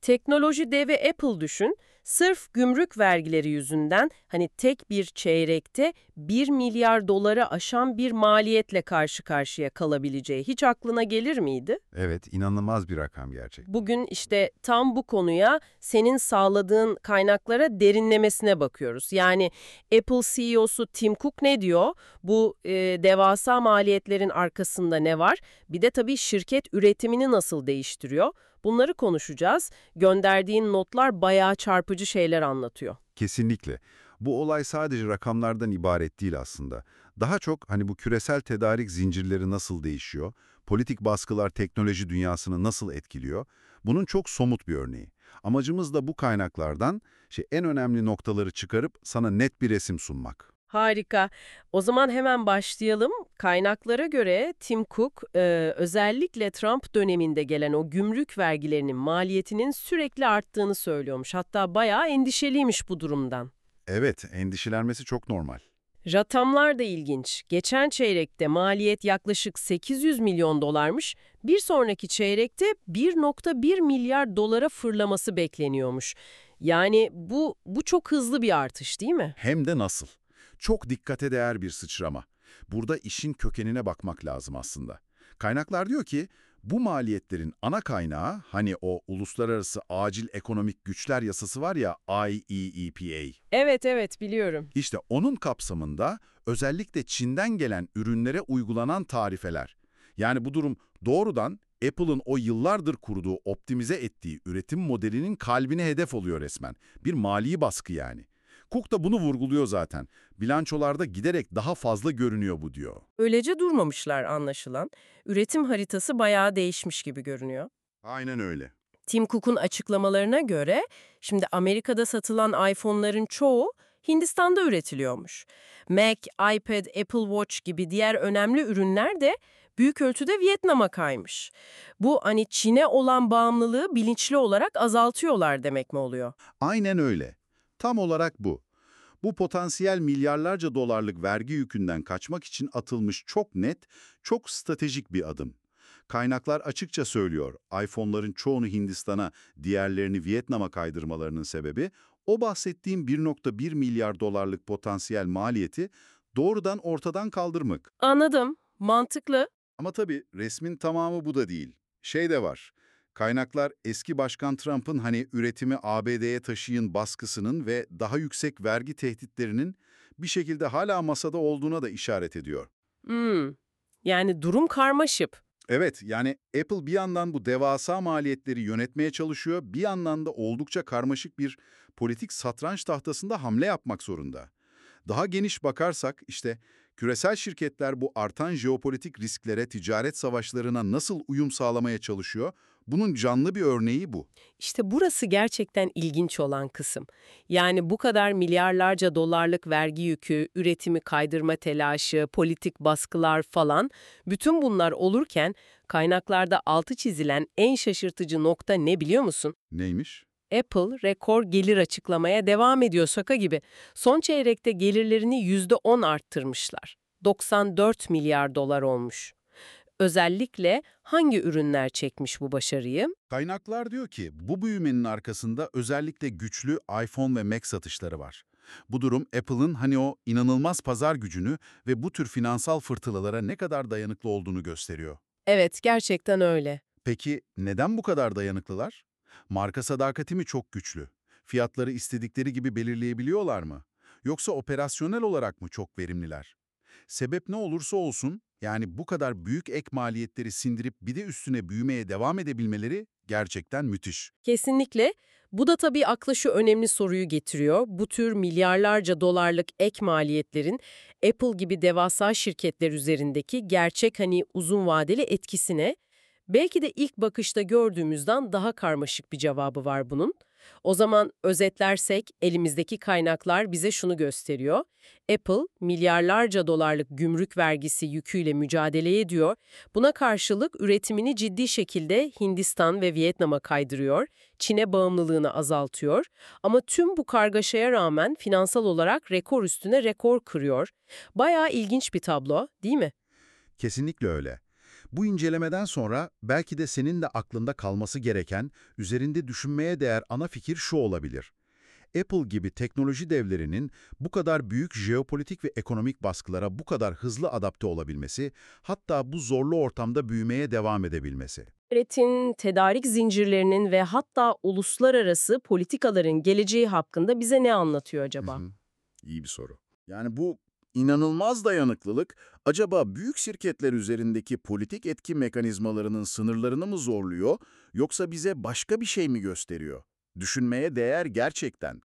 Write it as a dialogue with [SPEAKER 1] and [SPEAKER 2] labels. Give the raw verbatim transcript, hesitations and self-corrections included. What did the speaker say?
[SPEAKER 1] Teknoloji devi Apple düşün, sırf gümrük vergileri yüzünden hani tek bir çeyrekte bir milyar doları aşan bir maliyetle karşı karşıya kalabileceği hiç aklına gelir miydi?
[SPEAKER 2] Evet, inanılmaz bir rakam gerçekten.
[SPEAKER 1] Bugün işte tam bu konuya senin sağladığın kaynaklara derinlemesine bakıyoruz. Yani Apple C E O'su Tim Cook ne diyor? Bu e, devasa maliyetlerin arkasında ne var? Bir de tabii şirket üretimini nasıl değiştiriyor? Bunları konuşacağız. Gönderdiğin notlar bayağı çarpıcı şeyler anlatıyor.
[SPEAKER 2] Kesinlikle. Bu olay sadece rakamlardan ibaret değil aslında. Daha çok hani bu küresel tedarik zincirleri nasıl değişiyor, politik baskılar teknoloji dünyasını nasıl etkiliyor, bunun çok somut bir örneği. Amacımız da bu kaynaklardan şey, en önemli noktaları çıkarıp sana net bir resim sunmak.
[SPEAKER 1] Harika. O zaman hemen başlayalım. Kaynaklara göre Tim Cook e, özellikle Trump döneminde gelen o gümrük vergilerinin maliyetinin sürekli arttığını söylüyormuş. Hatta bayağı endişeliymiş bu durumdan.
[SPEAKER 2] Evet, endişelenmesi çok normal.
[SPEAKER 1] Rakamlar da ilginç. Geçen çeyrekte maliyet yaklaşık sekiz yüz milyon dolarmış. Bir sonraki çeyrekte bir nokta bir milyar dolara fırlaması bekleniyormuş. Yani bu bu çok hızlı bir artış, değil mi?
[SPEAKER 2] Hem de nasıl. Çok dikkate değer bir sıçrama. Burada işin kökenine bakmak lazım aslında. Kaynaklar diyor ki, bu maliyetlerin ana kaynağı, hani o Uluslararası Acil Ekonomik Güçler Yasası var ya, I E E P A.
[SPEAKER 1] Evet, evet, biliyorum.
[SPEAKER 2] İşte onun kapsamında özellikle Çin'den gelen ürünlere uygulanan tarifeler. Yani bu durum doğrudan Apple'ın o yıllardır kurduğu, optimize ettiği üretim modelinin kalbine hedef oluyor resmen. Bir mali baskı yani. Cook da bunu vurguluyor zaten. Bilançolarda giderek daha fazla görünüyor bu diyor.
[SPEAKER 1] Öylece durmamışlar anlaşılan. Üretim haritası bayağı değişmiş gibi görünüyor.
[SPEAKER 2] Aynen öyle.
[SPEAKER 1] Tim Cook'un açıklamalarına göre şimdi Amerika'da satılan iPhone'ların çoğu Hindistan'da üretiliyormuş. Mac, iPad, Apple Watch gibi diğer önemli ürünler de büyük ölçüde Vietnam'a kaymış. Bu hani Çin'e olan bağımlılığı bilinçli olarak azaltıyorlar demek mi oluyor?
[SPEAKER 2] Aynen öyle. Tam olarak bu. Bu potansiyel milyarlarca dolarlık vergi yükünden kaçmak için atılmış çok net, çok stratejik bir adım. Kaynaklar açıkça söylüyor, iPhone'ların çoğunu Hindistan'a, diğerlerini Vietnam'a kaydırmalarının sebebi, o bahsettiğim bir nokta bir milyar dolarlık potansiyel maliyeti doğrudan ortadan kaldırmak.
[SPEAKER 1] Anladım. Mantıklı.
[SPEAKER 2] Ama tabii resmin tamamı bu da değil. Şey de var. Kaynaklar eski Başkan Trump'ın hani üretimi A B D'ye taşıyın baskısının ve daha yüksek vergi tehditlerinin bir şekilde hala masada olduğuna da işaret ediyor.
[SPEAKER 1] Hmm. Yani durum karmaşık.
[SPEAKER 2] Evet, yani Apple bir yandan bu devasa maliyetleri yönetmeye çalışıyor, bir yandan da oldukça karmaşık bir politik satranç tahtasında hamle yapmak zorunda. Daha geniş bakarsak işte küresel şirketler bu artan jeopolitik risklere, ticaret savaşlarına nasıl uyum sağlamaya çalışıyor? Bunun canlı bir örneği bu.
[SPEAKER 1] İşte burası gerçekten ilginç olan kısım. Yani bu kadar milyarlarca dolarlık vergi yükü, üretimi kaydırma telaşı, politik baskılar falan, bütün bunlar olurken kaynaklarda altı çizilen en şaşırtıcı nokta ne biliyor musun?
[SPEAKER 2] Neymiş?
[SPEAKER 1] Apple rekor gelir açıklamaya devam ediyor şaka gibi. Son çeyrekte gelirlerini yüzde on arttırmışlar. doksan dört milyar dolar olmuş. Özellikle hangi ürünler çekmiş bu başarıyı?
[SPEAKER 2] Kaynaklar diyor ki bu büyümenin arkasında özellikle güçlü iPhone ve Mac satışları var. Bu durum Apple'ın hani o inanılmaz pazar gücünü ve bu tür finansal fırtınalara ne kadar dayanıklı olduğunu gösteriyor.
[SPEAKER 1] Evet, gerçekten öyle.
[SPEAKER 2] Peki neden bu kadar dayanıklılar? Marka sadakati mi çok güçlü? Fiyatları istedikleri gibi belirleyebiliyorlar mı? Yoksa operasyonel olarak mı çok verimliler? Sebep ne olursa olsun, yani bu kadar büyük ek maliyetleri sindirip bir de üstüne büyümeye devam edebilmeleri gerçekten müthiş.
[SPEAKER 1] Kesinlikle. Bu da tabii akla şu önemli soruyu getiriyor. Bu tür milyarlarca dolarlık ek maliyetlerin Apple gibi devasa şirketler üzerindeki gerçek hani uzun vadeli etkisine, belki de ilk bakışta gördüğümüzden daha karmaşık bir cevabı var bunun. O zaman özetlersek elimizdeki kaynaklar bize şunu gösteriyor. Apple milyarlarca dolarlık gümrük vergisi yüküyle mücadele ediyor. Buna karşılık üretimini ciddi şekilde Hindistan ve Vietnam'a kaydırıyor. Çin'e bağımlılığını azaltıyor. Ama tüm bu kargaşaya rağmen finansal olarak rekor üstüne rekor kırıyor. Bayağı ilginç bir tablo, değil mi?
[SPEAKER 2] Kesinlikle öyle. Bu incelemeden sonra belki de senin de aklında kalması gereken, üzerinde düşünmeye değer ana fikir şu olabilir. Apple gibi teknoloji devlerinin bu kadar büyük jeopolitik ve ekonomik baskılara bu kadar hızlı adapte olabilmesi, hatta bu zorlu ortamda büyümeye devam edebilmesi.
[SPEAKER 1] Üretim, tedarik zincirlerinin ve hatta uluslararası politikaların geleceği hakkında bize ne anlatıyor
[SPEAKER 3] Hı
[SPEAKER 1] acaba?
[SPEAKER 3] hı. İyi bir soru. Yani bu inanılmaz dayanıklılık acaba büyük şirketler üzerindeki politik etki mekanizmalarının sınırlarını mı zorluyor yoksa bize başka bir şey mi gösteriyor? Düşünmeye değer gerçekten.